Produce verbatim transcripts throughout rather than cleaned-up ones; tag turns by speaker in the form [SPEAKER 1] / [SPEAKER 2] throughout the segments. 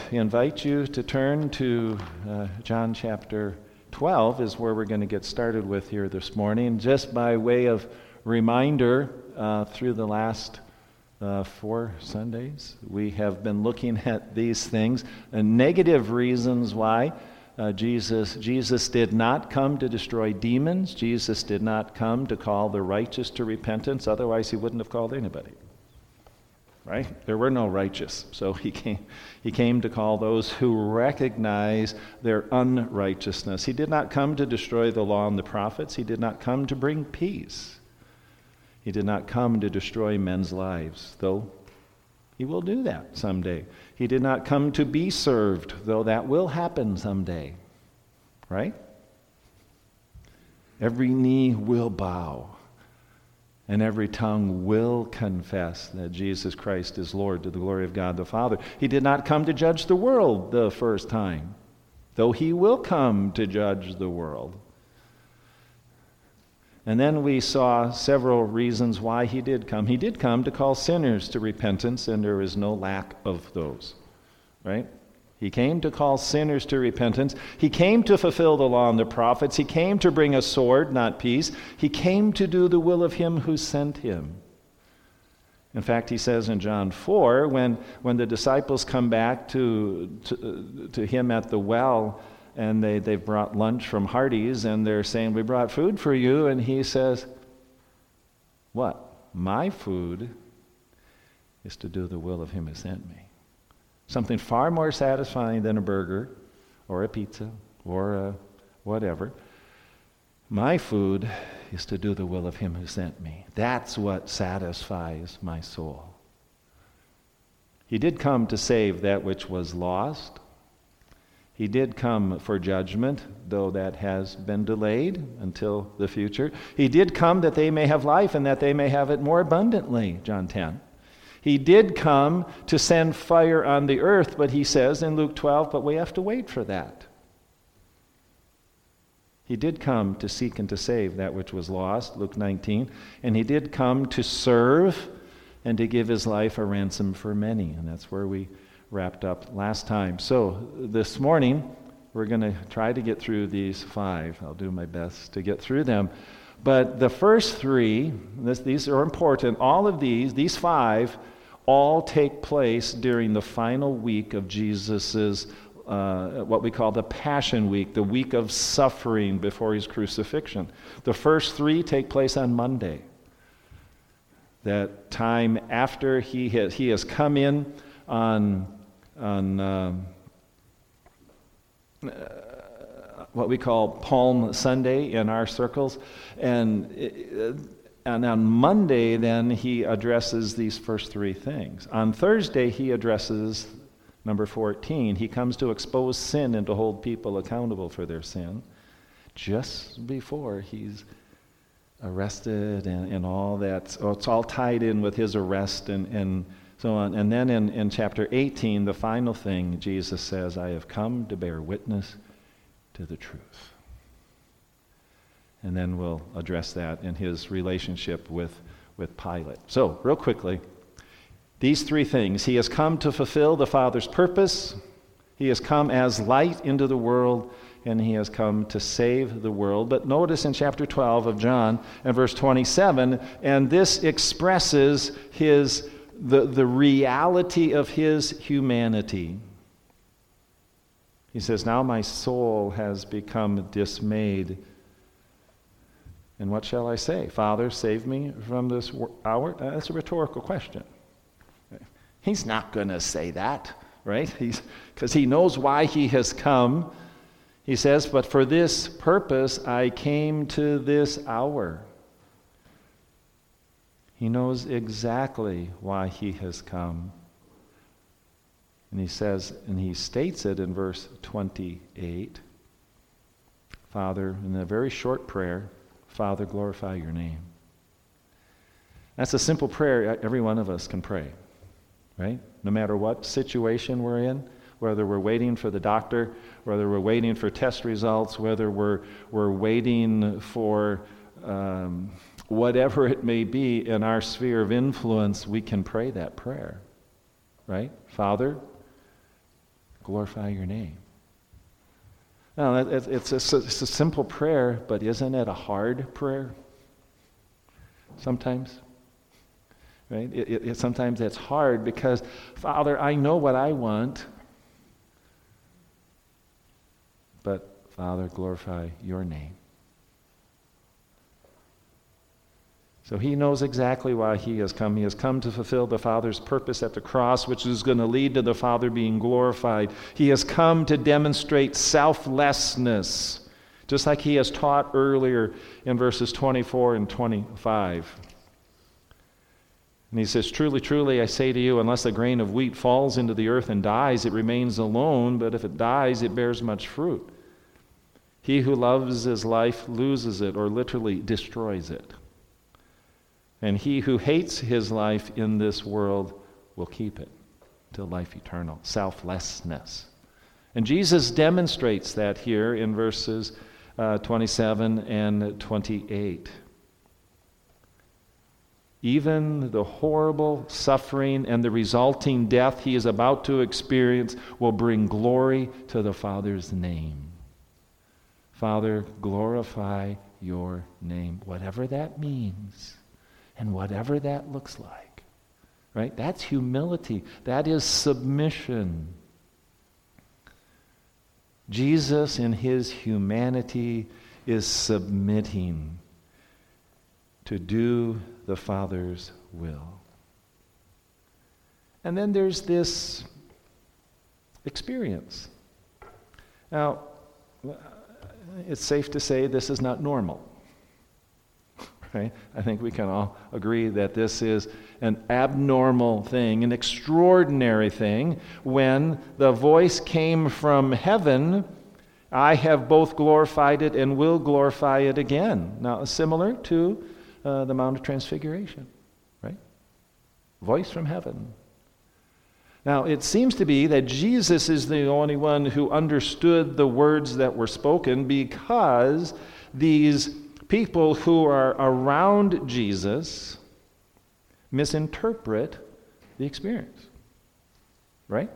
[SPEAKER 1] invite you to turn to uh, John chapter twelve is where we're going to get started with here this morning. Just by way of reminder, uh, through the last uh, four Sundays, we have been looking at these things, and negative reasons why uh, Jesus, Jesus did not come to destroy demons. Jesus did not come to call the righteous to repentance. Otherwise, he wouldn't have called anybody. Right? There were no righteous. So he came, he came to call those who recognize their unrighteousness. He did not come to destroy the law and the prophets. He did not come to bring peace. He did not come to destroy men's lives, though he will do that someday. He did not come to be served, though that will happen someday. Right? Every knee will bow. And every tongue will confess that Jesus Christ is Lord to the glory of God the Father. He did not come to judge the world the first time, though he will come to judge the world. And then we saw several reasons why he did come. He did come to call sinners to repentance, and there is no lack of those, right? He came to call sinners to repentance. He came to fulfill the law and the prophets. He came to bring a sword, not peace. He came to do the will of him who sent him. In fact, he says in John four, when, when the disciples come back to, to, to him at the well, and they, they've brought lunch from Hardee's, and they're saying, we brought food for you, and he says, what? My food is to do the will of him who sent me. Something far more satisfying than a burger or a pizza or a whatever. My food is to do the will of him who sent me. That's what satisfies my soul. He did come to save that which was lost. He did come for judgment, though that has been delayed until the future. He did come that they may have life and that they may have it more abundantly, John ten. He did come to send fire on the earth, but he says in Luke twelve, but we have to wait for that. He did come to seek and to save that which was lost, Luke nineteen, and he did come to serve and to give his life a ransom for many, and that's where we wrapped up last time. So this morning, we're going to try to get through these five. I'll do my best to get through them. But the first three, this, these are important. All of these, these five, all take place during the final week of Jesus's, uh, what we call the Passion Week, the week of suffering before his crucifixion. The first three take place on Monday. That time after he has, he has come in on, on um, uh, what we call Palm Sunday in our circles. And, and on Monday, then, he addresses these first three things. On Thursday, he addresses number fourteen. He comes to expose sin and to hold people accountable for their sin just before he's arrested and, and all that. So it's all tied in with his arrest and, and so on. And then in, in chapter eighteen, the final thing, Jesus says, I have come to bear witness to the truth. And then we'll address that in his relationship with, with Pilate. So, real quickly, these three things. He has come to fulfill the Father's purpose. He has come as light into the world, and he has come to save the world. But notice in chapter twelve of John and verse twenty-seven, and this expresses his the, the reality of his humanity. He says, now my soul has become dismayed. And what shall I say? Father, save me from this hour? That's a rhetorical question. He's not going to say that, right? He's because he knows why he has come. He says, but for this purpose I came to this hour. He knows exactly why he has come. And he says, and he states it in verse twenty-eight, Father, in a very short prayer, Father, glorify your name. That's a simple prayer every one of us can pray, right? No matter what situation we're in, whether we're waiting for the doctor, whether we're waiting for test results, whether we're we're waiting for um, whatever it may be in our sphere of influence, we can pray that prayer, right? Father, glorify your name. Now, it's, it's, a, it's a simple prayer, but isn't it a hard prayer? Sometimes. Right? It, it, it, sometimes it's hard because, Father, I know what I want, but, Father, glorify your name. So he knows exactly why he has come. He has come to fulfill the Father's purpose at the cross, which is going to lead to the Father being glorified. He has come to demonstrate selflessness, just like he has taught earlier in verses twenty-four and twenty-five. And he says, truly, truly, I say to you, unless a grain of wheat falls into the earth and dies, it remains alone, but if it dies, it bears much fruit. He who loves his life loses it, or literally destroys it. And he who hates his life in this world will keep it till life eternal. Selflessness. And Jesus demonstrates that here in verses uh, twenty-seven and twenty-eight. Even the horrible suffering and the resulting death he is about to experience will bring glory to the Father's name. Father, glorify your name, whatever that means. And whatever that looks like, right? That's humility. That is submission. Jesus in his humanity is submitting to do the Father's will. And then there's this experience. Now, it's safe to say this is not normal. Right? I think we can all agree that this is an abnormal thing, an extraordinary thing. When the voice came from heaven, I have both glorified it and will glorify it again. Now, similar to uh, the Mount of Transfiguration, right? Voice from heaven. Now, it seems to be that Jesus is the only one who understood the words that were spoken, because these people who are around Jesus misinterpret the experience. Right?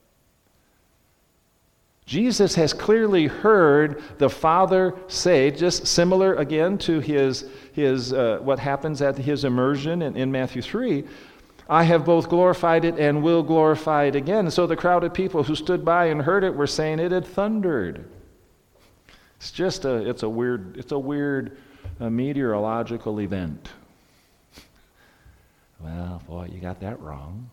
[SPEAKER 1] Jesus has clearly heard the Father say, just similar again to his, his uh, what happens at his immersion in, in Matthew three, I have both glorified it and will glorify it again. And so the crowd of people who stood by and heard it were saying it had thundered. It's just a, it's a weird, it's a weird uh, meteorological event. Well, boy, you got that wrong.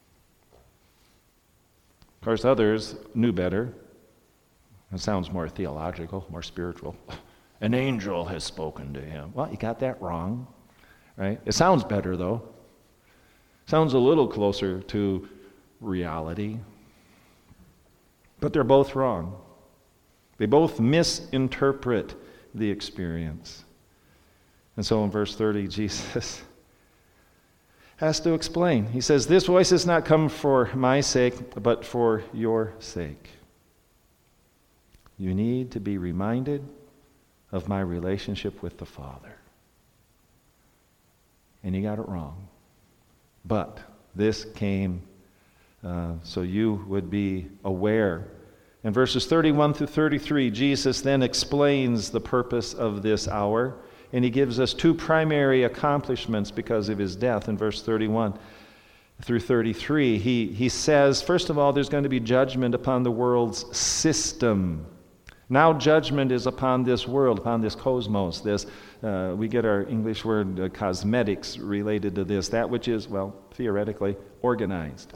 [SPEAKER 1] Of course, others knew better. It sounds more theological, more spiritual. An angel has spoken to him. Well, you got that wrong, right? It sounds better, though. Sounds a little closer to reality. But they're both wrong. They both misinterpret the experience. And so in verse thirty, Jesus has to explain. He says, this voice has not come for my sake, but for your sake. You need to be reminded of my relationship with the Father. And you got it wrong. But this came uh, so you would be aware. In verses thirty-one through thirty-three, Jesus then explains the purpose of this hour, and he gives us two primary accomplishments because of his death. In verse thirty-one through thirty-three, he, he says, first of all, there's going to be judgment upon the world's system. Now judgment is upon this world, upon this cosmos, this, uh, we get our English word uh, cosmetics related to this, that which is, well, theoretically, organized.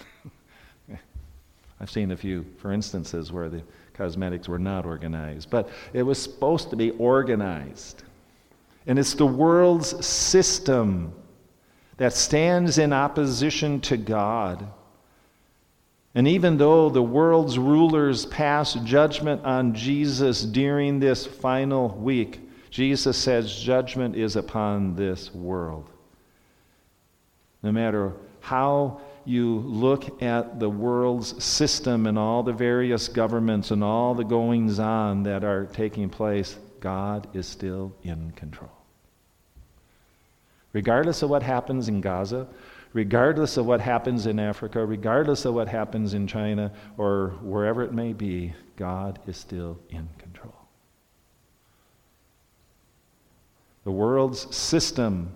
[SPEAKER 1] I've seen a few, for instances, where the cosmetics were not organized, but it was supposed to be organized. And it's the world's system that stands in opposition to God. And even though the world's rulers pass judgment on Jesus during this final week, Jesus says judgment is upon this world. No matter how you look at the world's system and all the various governments and all the goings-on that are taking place, God is still in control. Regardless of what happens in Gaza, regardless of what happens in Africa, regardless of what happens in China, or wherever it may be, God is still in control. The world's system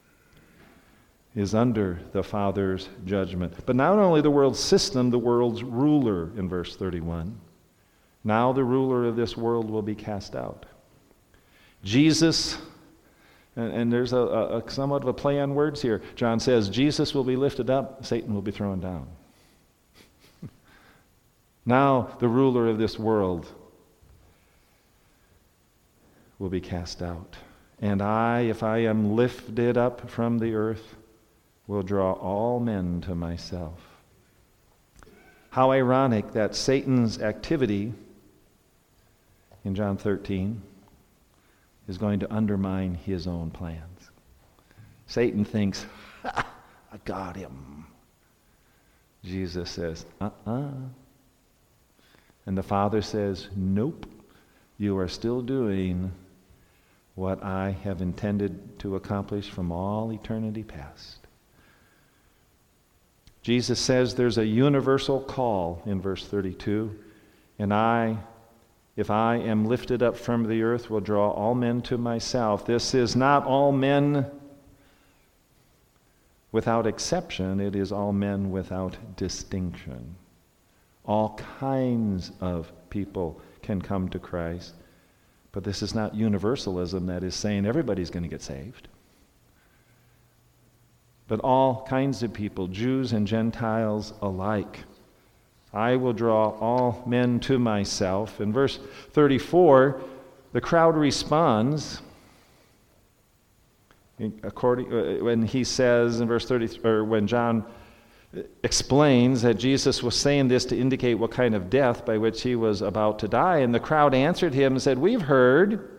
[SPEAKER 1] is under the Father's judgment. But not only the world's system, the world's ruler, in verse thirty-one. Now the ruler of this world will be cast out. Jesus, and, and there's a, a, a somewhat of a play on words here. John says, Jesus will be lifted up, Satan will be thrown down. Now the ruler of this world will be cast out. And I, if I am lifted up from the earth, will draw all men to myself. How ironic that Satan's activity in John thirteen is going to undermine his own plans. Satan thinks, ha, I got him. Jesus says, uh-uh. And the Father says, nope, you are still doing what I have intended to accomplish from all eternity past. Jesus says there's a universal call in verse thirty-two, and I, if I am lifted up from the earth, will draw all men to myself. This is not all men without exception, it is all men without distinction. All kinds of people can come to Christ, but this is not universalism that is saying everybody's going to get saved. But all kinds of people, Jews and Gentiles alike. I will draw all men to myself. In verse thirty-four, the crowd responds according uh, when he says in verse thirty, or when John explains that Jesus was saying this to indicate what kind of death by which he was about to die, and the crowd answered him and said, "We've heard."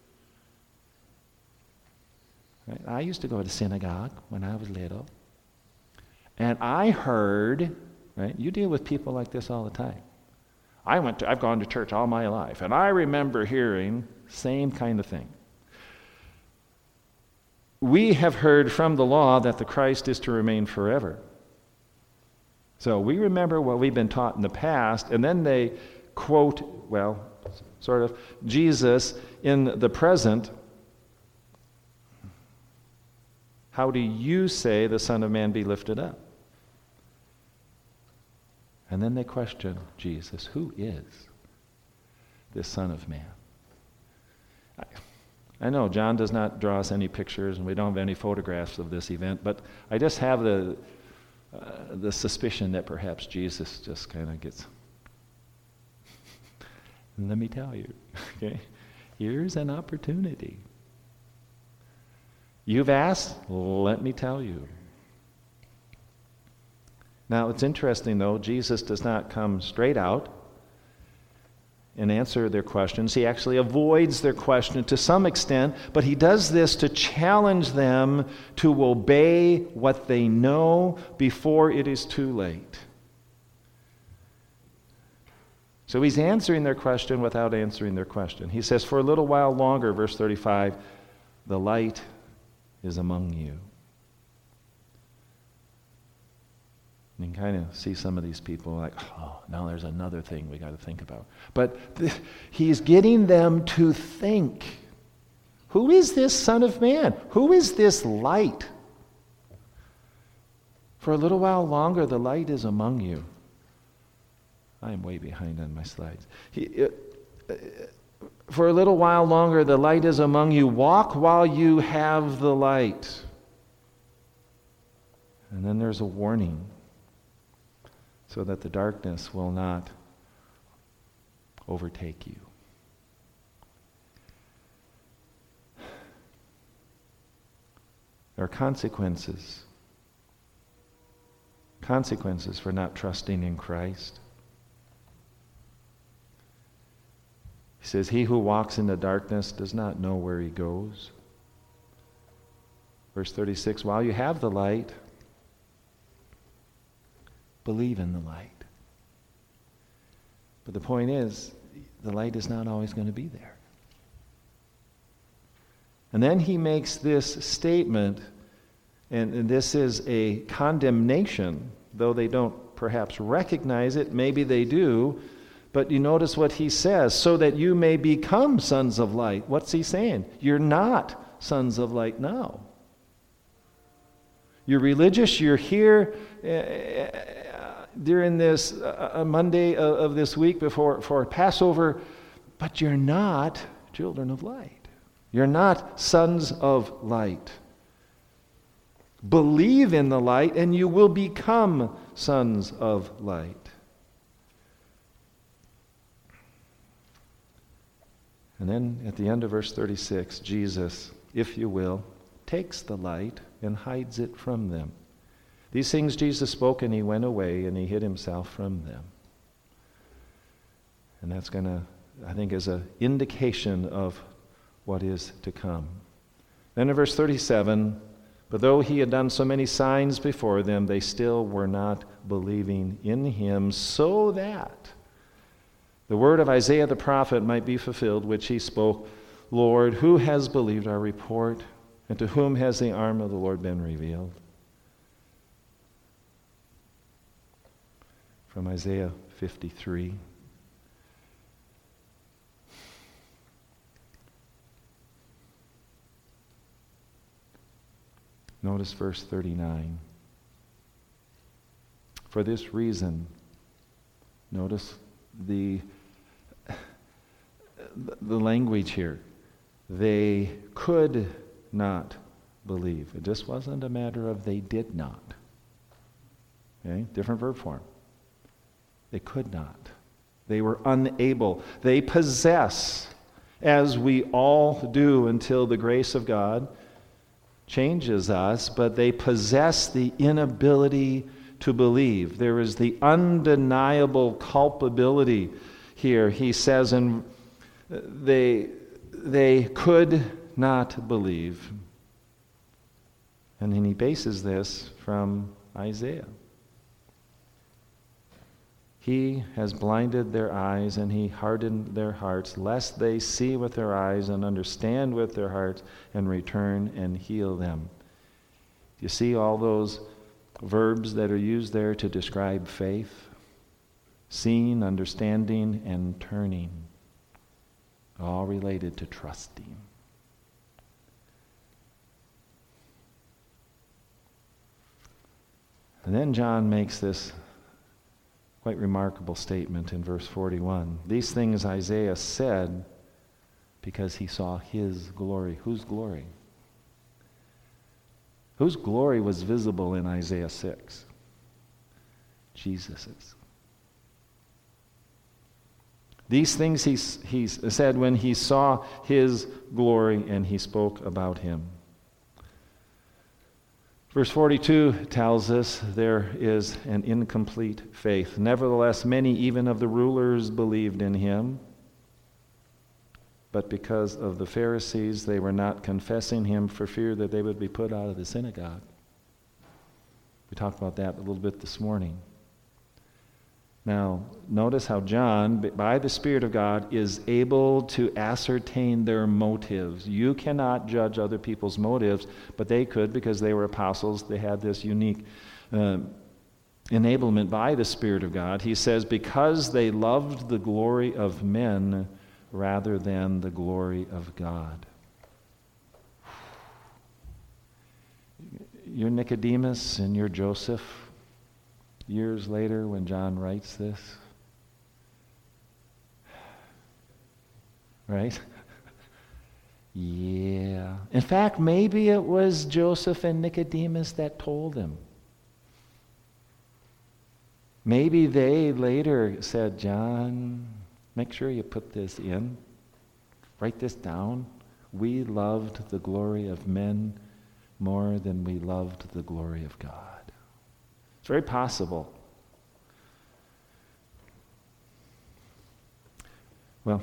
[SPEAKER 1] Right? I used to go to synagogue when I was little, and I heard. Right? You deal with people like this all the time. I went to, I've gone to church all my life, and I remember hearing same kind of thing. We have heard from the law that the Christ is to remain forever. So we remember what we've been taught in the past, and then they quote, well, sort of, Jesus in the present. How do you say the Son of Man be lifted up? And then they question Jesus. Who is this Son of Man? I, I know John does not draw us any pictures, and we don't have any photographs of this event, but I just have the uh, the suspicion that perhaps Jesus just kind of gets. And let me tell you, okay, here's an opportunity. You've asked, let me tell you. Now, it's interesting, though, Jesus does not come straight out and answer their questions. He actually avoids their question to some extent, but he does this to challenge them to obey what they know before it is too late. So he's answering their question without answering their question. He says, for a little while longer, verse thirty-five, the light is among you. You can kind of see some of these people like, oh, now there's another thing we got to think about. But th- he's getting them to think. Who is this Son of Man? Who is this light? For a little while longer, the light is among you. I am way behind on my slides. He, uh, for a little while longer, the light is among you. Walk while you have the light. And then there's a warning, so that the darkness will not overtake you. There are consequences. Consequences for not trusting in Christ. He says, he who walks in the darkness does not know where he goes. Verse thirty-six, while you have the light, believe in the light. But the point is, the light is not always going to be there. And then he makes this statement And, and this is a condemnation, though they don't perhaps recognize it. Maybe they do. But you notice what he says, so that you may become sons of light. What's he saying? You're not sons of light now. You're religious, you're here uh, during this uh, Monday of, of this week before for Passover, but you're not children of light. You're not sons of light. Believe in the light and you will become sons of light. And then at the end of verse thirty-six, Jesus, if you will, takes the light and hides it from them. These things Jesus spoke, and he went away, and he hid himself from them. And that's going to, I think, is an indication of what is to come. Then in verse thirty-seven, but though he had done so many signs before them, they still were not believing in him, so that the word of Isaiah the prophet might be fulfilled, which he spoke, Lord, who has believed our report, and to whom has the arm of the Lord been revealed? From Isaiah fifty-three. Notice verse thirty-nine. For this reason, notice the, the language here. They could not believe. It just wasn't a matter of they did not. Okay? Different verb form. They could not. They were unable. They possess, as we all do until the grace of God changes us, but they possess the inability to believe. There is the undeniable culpability here. He says, and they, they could not believe. And then he bases this from Isaiah. He has blinded their eyes and he hardened their hearts, lest they see with their eyes and understand with their hearts and return and heal them. You see all those verbs that are used there to describe faith? Seeing, understanding, and turning. All related to trusting. And then John makes this quite remarkable statement in verse forty-one. These things Isaiah said because he saw his glory. Whose glory? Whose glory was visible in Isaiah six? Jesus's. These things he, he said when he saw his glory and he spoke about him. Verse forty-two tells us there is an incomplete faith. Nevertheless, many even of the rulers believed in him. But because of the Pharisees, they were not confessing him for fear that they would be put out of the synagogue. We talked about that a little bit this morning. Now, notice how John, by the Spirit of God, is able to ascertain their motives. You cannot judge other people's motives, but they could because they were apostles. They had this unique uh, enablement by the Spirit of God. He says, because they loved the glory of men rather than the glory of God. You're Nicodemus and you're Joseph. Years later, when John writes this, right? Yeah. In fact, maybe it was Joseph and Nicodemus that told him. Maybe they later said, John, make sure you put this in. Write this down. We loved the glory of men more than we loved the glory of God. It's very possible. Well,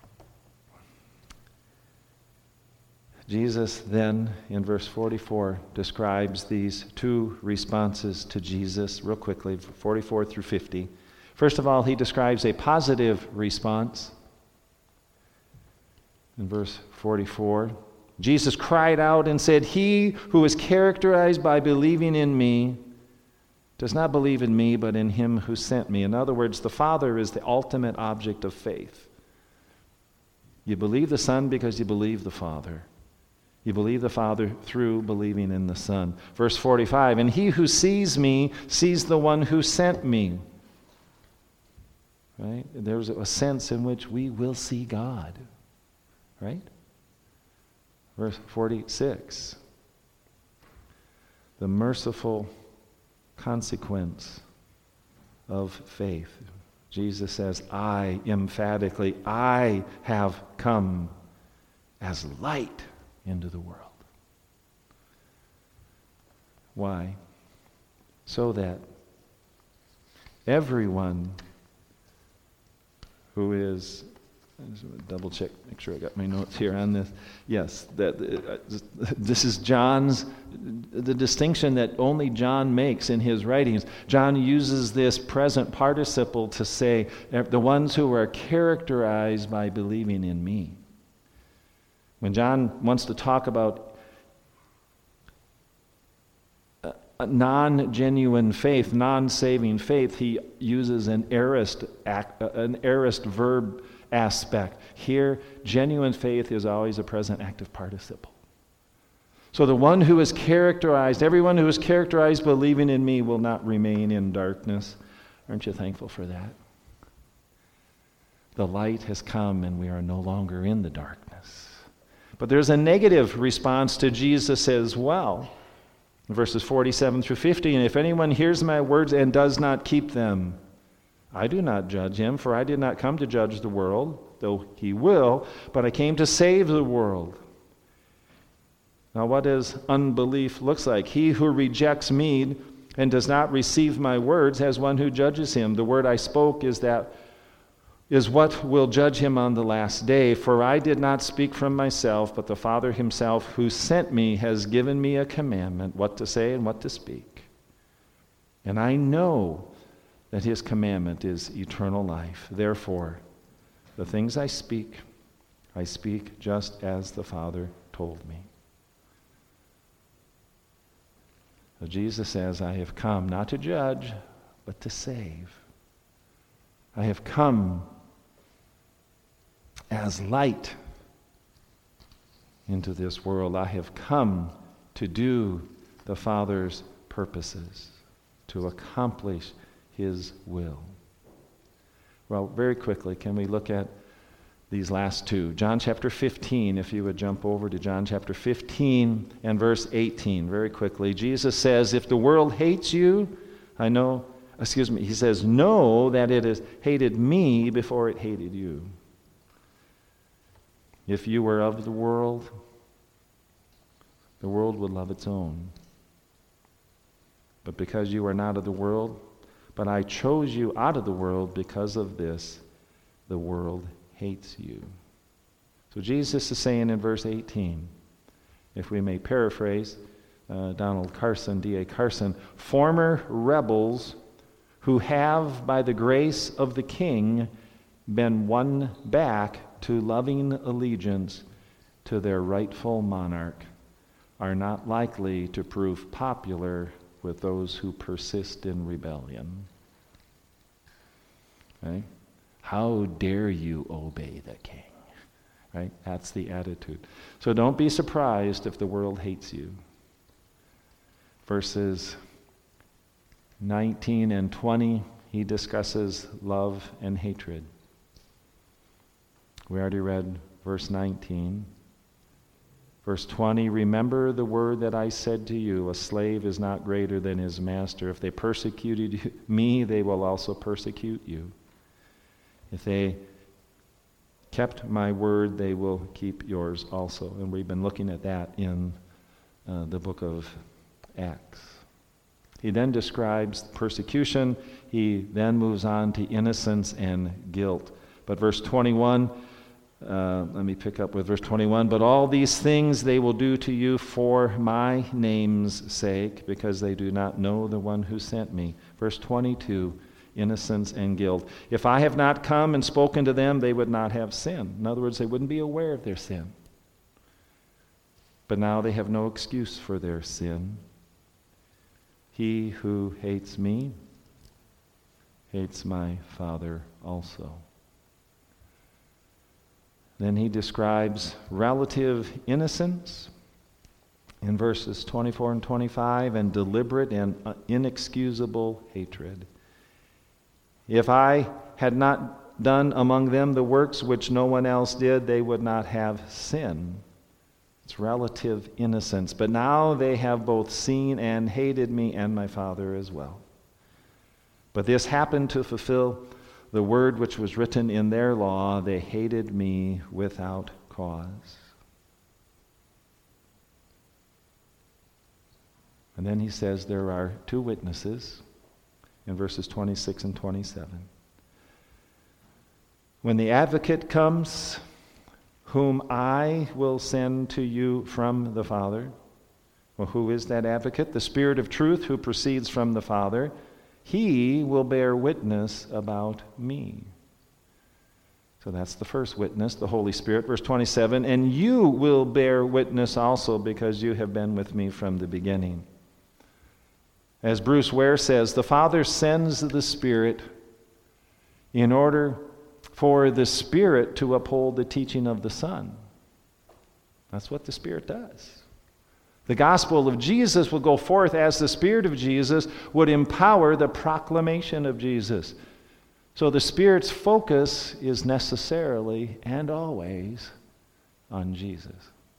[SPEAKER 1] Jesus then, in verse forty-four, describes these two responses to Jesus real quickly, forty-four through fifty. First of all, he describes a positive response. In verse forty-four, Jesus cried out and said, "He who is characterized by believing in me does not believe in me, but in him who sent me." In other words, the Father is the ultimate object of faith. You believe the Son because you believe the Father. You believe the Father through believing in the Son. Verse forty-five, "And he who sees me sees the one who sent me." Right? There's a sense in which we will see God. Right? Verse forty-six, the merciful consequence of faith. Jesus says, I, emphatically, I have come as light into the world. Why? So that everyone who is, double check, make sure I got my notes here on this. Yes, that uh, this is John's, the distinction that only John makes in his writings. John uses this present participle to say, the ones who are characterized by believing in me. When John wants to talk about a, a non-genuine faith, non-saving faith, he uses an aorist, act, an aorist verb aspect. Here, genuine faith is always a present active participle. So the one who is characterized, everyone who is characterized believing in me will not remain in darkness. Aren't you thankful for that? The light has come and we are no longer in the darkness. But there's a negative response to Jesus as well. Verses forty-seven through fifty, "And if anyone hears my words and does not keep them, I do not judge him, for I did not come to judge the world, though he will, but I came to save the world." Now, what does unbelief looks like? "He who rejects me and does not receive my words has one who judges him. The word I spoke is that is what will judge him on the last day. For I did not speak from myself, but the Father himself who sent me has given me a commandment, what to say and what to speak. And I know that his commandment is eternal life. Therefore, the things I speak, I speak just as the Father told me." So Jesus says, I have come not to judge, but to save. I have come as light into this world. I have come to do the Father's purposes, to accomplish his will. Well, very quickly, can we look at these last two? John chapter fifteen, if you would jump over to John chapter fifteen and verse eighteen, very quickly. Jesus says, "If the world hates you, I know, excuse me, he says, know that it has hated me before it hated you. If you were of the world, the world would love its own. But because you are not of the world, but I chose you out of the world, because of this, the world hates you." So Jesus is saying in verse eighteen, if we may paraphrase uh, Donald Carson, D A Carson, former rebels who have, by the grace of the King, been won back to loving allegiance to their rightful monarch, are not likely to prove popular with those who persist in rebellion. Right? How dare you obey the king? Right? That's the attitude. So don't be surprised if the world hates you. Verses nineteen and twenty, he discusses love and hatred. We already read verse nineteen. Verse twenty, "Remember the word that I said to you, a slave is not greater than his master. If they persecuted me, they will also persecute you. If they kept my word, they will keep yours also." And we've been looking at that in uh, the book of Acts. He then describes persecution. He then moves on to innocence and guilt. But verse twenty-one, Uh, let me pick up with verse twenty-one. "But all these things they will do to you for my name's sake, because they do not know the one who sent me." Verse twenty-two, innocence and guilt. "If I have not come and spoken to them, they would not have sin." In other words, they wouldn't be aware of their sin. But now they have no excuse for their sin. He who hates me hates my Father also. Then he describes relative innocence in verses twenty-four and twenty-five, and deliberate and inexcusable hatred. If I had not done among them the works which no one else did, they would not have sin. It's relative innocence. But now they have both seen and hated me and my Father as well. But this happened to fulfill the word which was written in their law, they hated me without cause. And then he says there are two witnesses in verses twenty-six and twenty-seven. When the advocate comes, whom I will send to you from the Father. Well, who is that advocate? The Spirit of truth who proceeds from the Father. He will bear witness about me. So that's the first witness, the Holy Spirit. Verse twenty-seven, and you will bear witness also because you have been with me from the beginning. As Bruce Ware says, the Father sends the Spirit in order for the Spirit to uphold the teaching of the Son. That's what the Spirit does. The gospel of Jesus will go forth as the Spirit of Jesus would empower the proclamation of Jesus. So the Spirit's focus is necessarily and always on Jesus.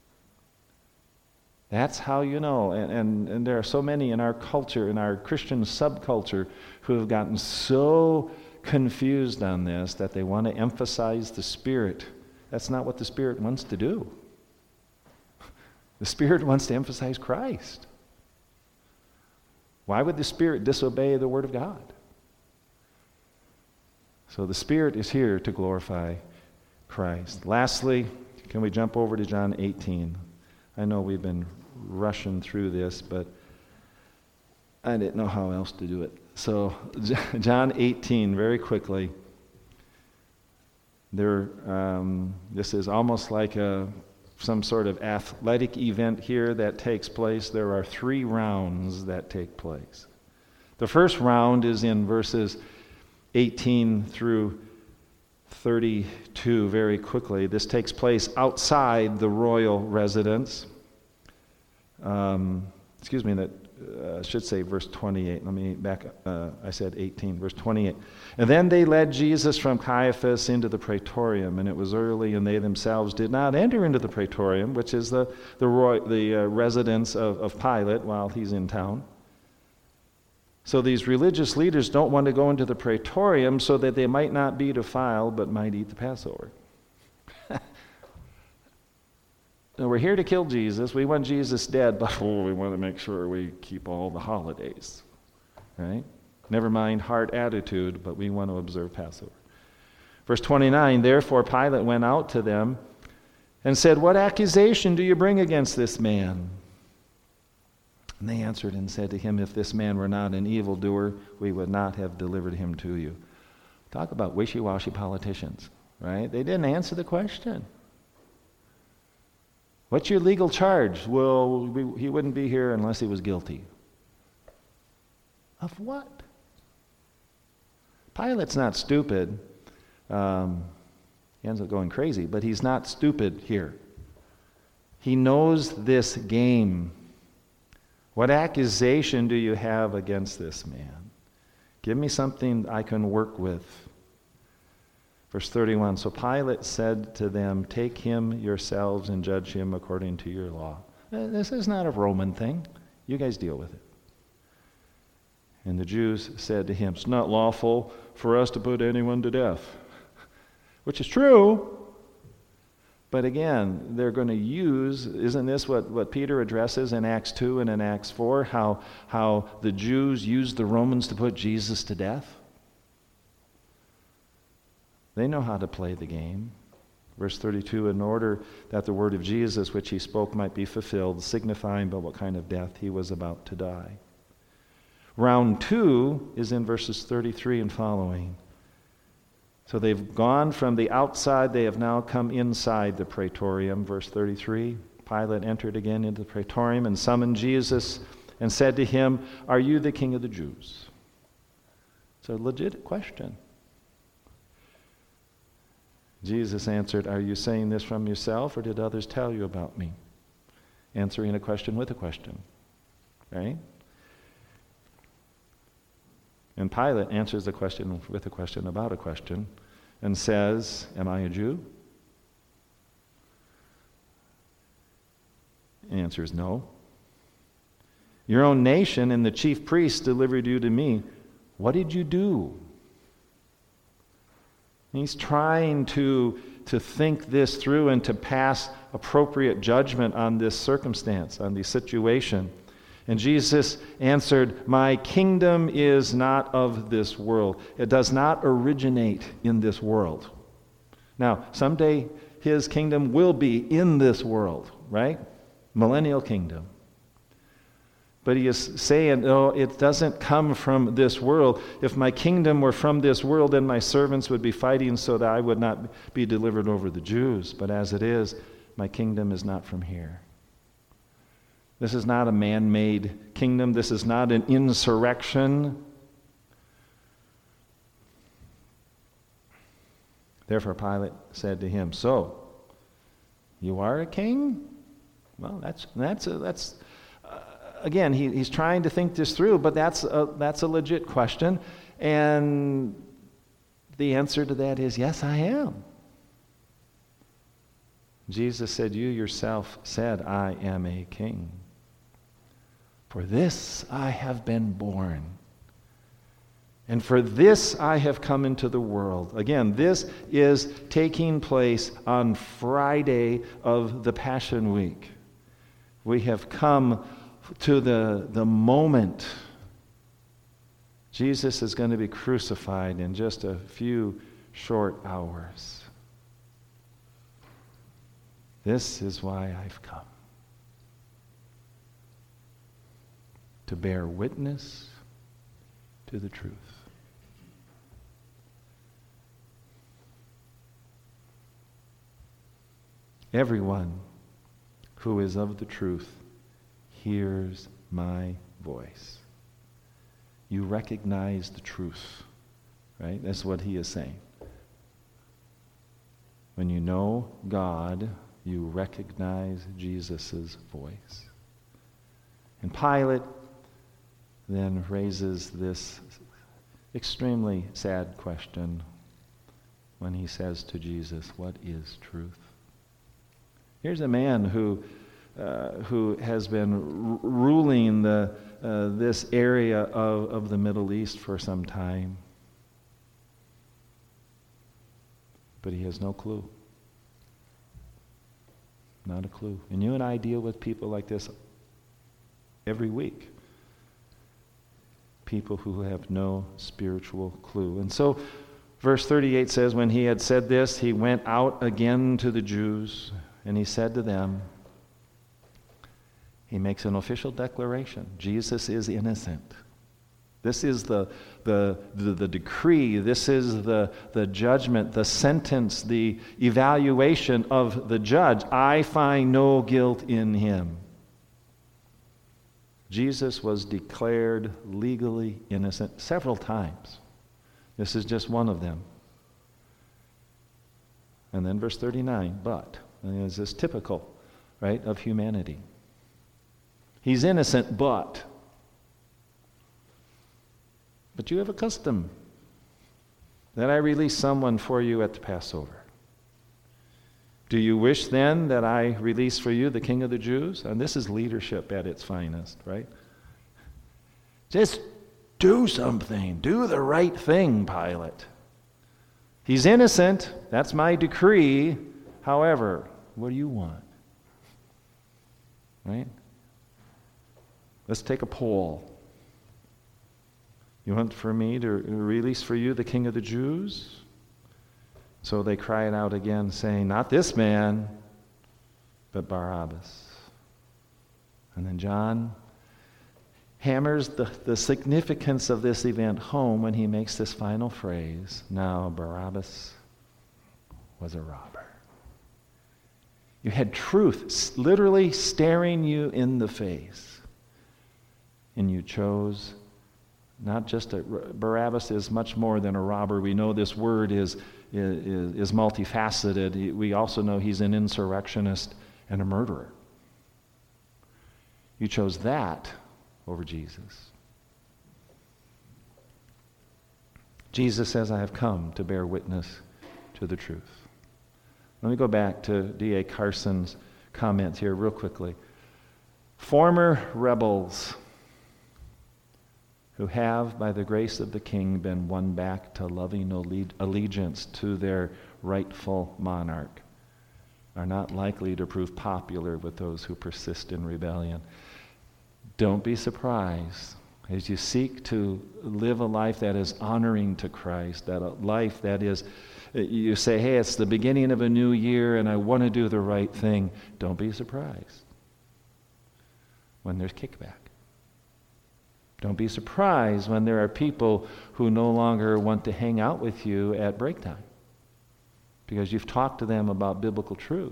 [SPEAKER 1] That's how you know. And, and, and there are so many in our culture, in our Christian subculture, who have gotten so confused on this that they want to emphasize the Spirit. That's not what the Spirit wants to do. The Spirit wants to emphasize Christ. Why would the Spirit disobey the Word of God? So the Spirit is here to glorify Christ. Lastly, can we jump over to John eighteen? I know we've been rushing through this, but I didn't know how else to do it. So John eighteen, very quickly. There, um, this is almost like a some sort of athletic event here that takes place. There are three rounds that take place. The first round is in verses eighteen through thirty-two, very quickly. This takes place outside the royal residence. Um, excuse me, that uh, should say verse twenty-eight. Let me back up. Uh, I said eighteen, verse twenty-eight. And then they led Jesus from Caiaphas into the praetorium, and it was early, and they themselves did not enter into the praetorium, which is the the, roy, the uh, residence of, of Pilate while he's in town. So these religious leaders don't want to go into the praetorium so that they might not be defiled, but might eat the Passover. Now, we're here to kill Jesus. We want Jesus dead, but oh, we want to make sure we keep all the holidays. Right? Never mind heart attitude, but we want to observe Passover. Verse twenty-nine, therefore Pilate went out to them and said, what accusation do you bring against this man? And they answered and said to him, if this man were not an evildoer, we would not have delivered him to you. Talk about wishy-washy politicians, right? They didn't answer the question. What's your legal charge? Well, we, he wouldn't be here unless he was guilty. Of what? Pilate's not stupid. Um, he ends up going crazy, but he's not stupid here. He knows this game. What accusation do you have against this man? Give me something I can work with. Verse thirty-one, so Pilate said to them, take him yourselves and judge him according to your law. This is not a Roman thing. You guys deal with it. And the Jews said to him, it's not lawful for us to put anyone to death. Which is true. But again, they're going to use, isn't this what, what Peter addresses in Acts two and in Acts four, how, how the Jews used the Romans to put Jesus to death? They know how to play the game. Verse thirty-two, in order that the word of Jesus which he spoke might be fulfilled, signifying by what kind of death he was about to die. Round two is in verses thirty-three and following. So they've gone from the outside, they have now come inside the praetorium. Verse thirty-three, Pilate entered again into the praetorium and summoned Jesus and said to him, "Are you the king of the Jews?" It's a legit question. Jesus answered, "Are you saying this from yourself, or did others tell you about me?" Answering a question with a question, right? And Pilate answers the question with a question about a question and says, "Am I a Jew?" The answer is no. "Your own nation and the chief priests delivered you to me. What did you do?" He's trying to, to think this through and to pass appropriate judgment on this circumstance, on the situation. And Jesus answered, "My kingdom is not of this world. It does not originate in this world." Now, someday his kingdom will be in this world, right? Millennial kingdom. But he is saying, no, it doesn't come from this world. If my kingdom were from this world, then my servants would be fighting so that I would not be delivered over the Jews. But as it is, my kingdom is not from here. This is not a man-made kingdom. This is not an insurrection. Therefore Pilate said to him, "So, you are a king?" Well, that's that's a, that's uh, again, he, he's trying to think this through, but that's a, that's a legit question, and the answer to that is yes, I am. Jesus said, "You yourself said, I am a king. For this I have been born, and for this I have come into the world." Again, this is taking place on Friday of the Passion Week. We have come to the, the moment Jesus is going to be crucified in just a few short hours. This is why I've come. To bear witness to the truth. Everyone who is of the truth hears my voice. You recognize the truth, right? That's what he is saying. When you know God, you recognize Jesus' voice. And Pilate then raises this extremely sad question when he says to Jesus, "What is truth?" Here's a man who uh, who has been r- ruling the uh, this area of, of the Middle East for some time. But he has no clue. Not a clue. And you and I deal with people like this every week. People who have no spiritual clue. And so, verse thirty-eight says, when he had said this, he went out again to the Jews, and he said to them, he makes an official declaration. Jesus is innocent. This is the, the, the, the decree. This is the, the judgment, the sentence, the evaluation of the judge. I find no guilt in him. Jesus was declared legally innocent several times. This is just one of them. And then verse thirty-nine, but, and this is typical, right, of humanity. He's innocent, but, but you have a custom that I release someone for you at the Passover. Do you wish then that I release for you the King of the Jews? And this is leadership at its finest, right? Just do something. Do the right thing, Pilate. He's innocent. That's my decree. However, what do you want? Right? Let's take a poll. You want for me to release for you the King of the Jews? So they cried out again, saying, not this man, but Barabbas. And then John hammers the, the significance of this event home when he makes this final phrase, now Barabbas was a robber. You had truth literally staring you in the face. And you chose not just a, Barabbas is much more than a robber. We know this word is, is, is multifaceted. We also know he's an insurrectionist and a murderer. You chose that over Jesus. Jesus says, I have come to bear witness to the truth. Let me go back to D A Carson's comments here real quickly. Former rebels who have, by the grace of the King, been won back to loving allegiance to their rightful monarch are not likely to prove popular with those who persist in rebellion. Don't be surprised as you seek to live a life that is honoring to Christ, that a life that is, you say, hey, it's the beginning of a new year and I want to do the right thing. Don't be surprised when there's kickback. Don't be surprised when there are people who no longer want to hang out with you at break time because you've talked to them about biblical truth.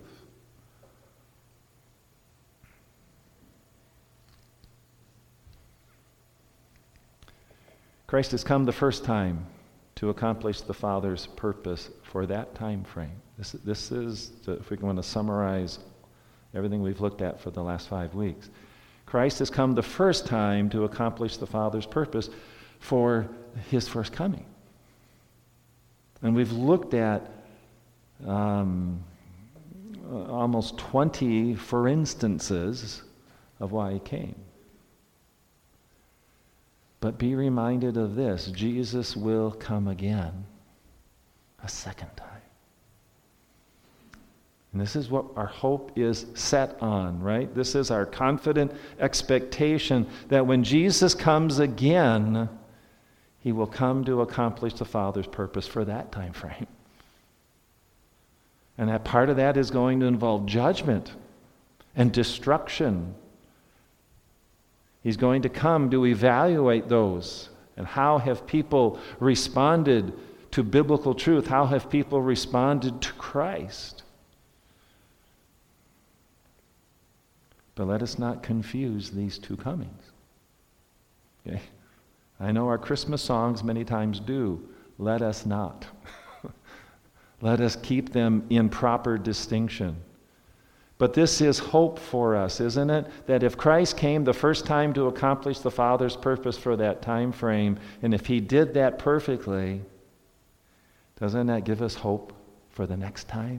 [SPEAKER 1] Christ has come the first time to accomplish the Father's purpose for that time frame. This, this is, if we want to summarize everything we've looked at for the last five weeks. Christ has come the first time to accomplish the Father's purpose for his first coming. And we've looked at um, almost twenty for instances of why he came. But be reminded of this, Jesus will come again a second time. And this is what our hope is set on, right? This is our confident expectation that when Jesus comes again, he will come to accomplish the Father's purpose for that time frame. And that part of that is going to involve judgment and destruction. He's going to come to evaluate those. And how have people responded to biblical truth? How have people responded to Christ? But let us not confuse these two comings. Okay? I know our Christmas songs many times do. Let us not. Let us keep them in proper distinction. But this is hope for us, isn't it? That if Christ came the first time to accomplish the Father's purpose for that time frame, and if he did that perfectly, doesn't that give us hope for the next time?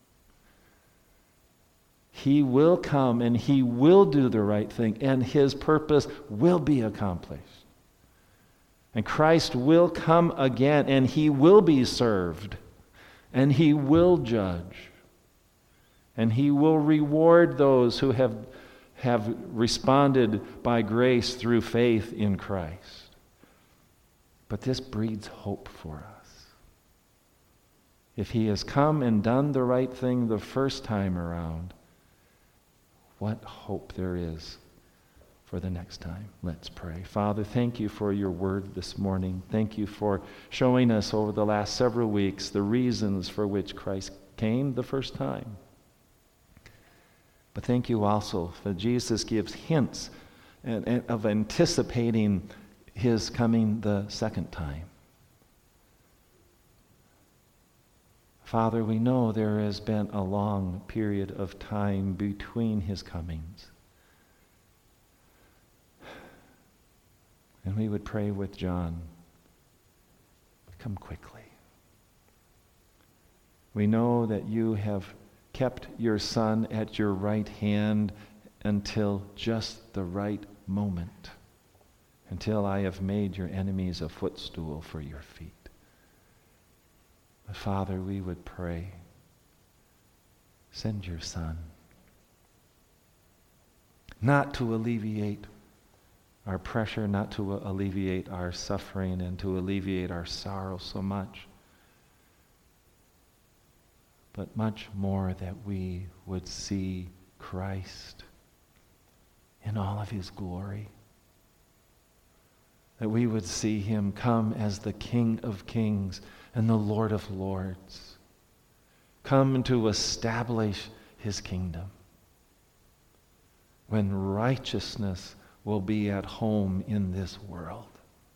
[SPEAKER 1] He will come and he will do the right thing, and his purpose will be accomplished. And Christ will come again, and he will be served, and he will judge. And he will reward those who have, have responded by grace through faith in Christ. But this breeds hope for us. If he has come and done the right thing the first time around, what hope there is for the next time. Let's pray. Father, thank you for your word this morning. Thank you for showing us over the last several weeks the reasons for which Christ came the first time. But thank you also that Jesus gives hints of anticipating his coming the second time. Father, we know there has been a long period of time between his comings. And we would pray with John, come quickly. We know that you have kept your Son at your right hand until just the right moment, until I have made your enemies a footstool for your feet. But Father, we would pray, send your Son, not to alleviate our pressure, not to alleviate our suffering and to alleviate our sorrow so much, but much more that we would see Christ in all of his glory. That we would see him come as the King of Kings and the Lord of Lords. Come to establish his kingdom. When righteousness will be at home in this world.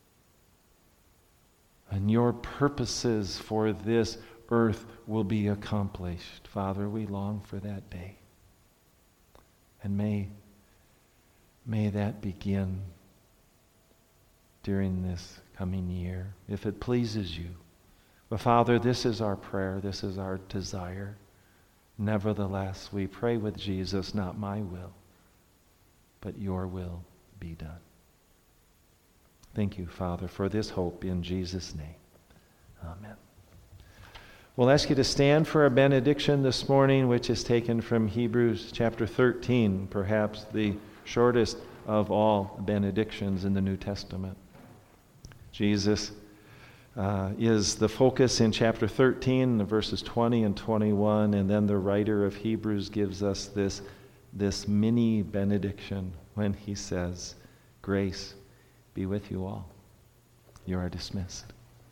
[SPEAKER 1] And your purposes for this earth will be accomplished. Father, we long for that day. And may, may that begin during this coming year, if it pleases you. But Father, this is our prayer, this is our desire. Nevertheless, we pray with Jesus, not my will, but your will be done. Thank you, Father, for this hope in Jesus' name. Amen. We'll ask you to stand for a benediction this morning, which is taken from Hebrews chapter thirteen, perhaps the shortest of all benedictions in the New Testament. Jesus uh, is the focus in chapter thirteen, the verses twenty and twenty-one, and then the writer of Hebrews gives us this, this mini benediction when he says, "Grace be with you all." You are dismissed.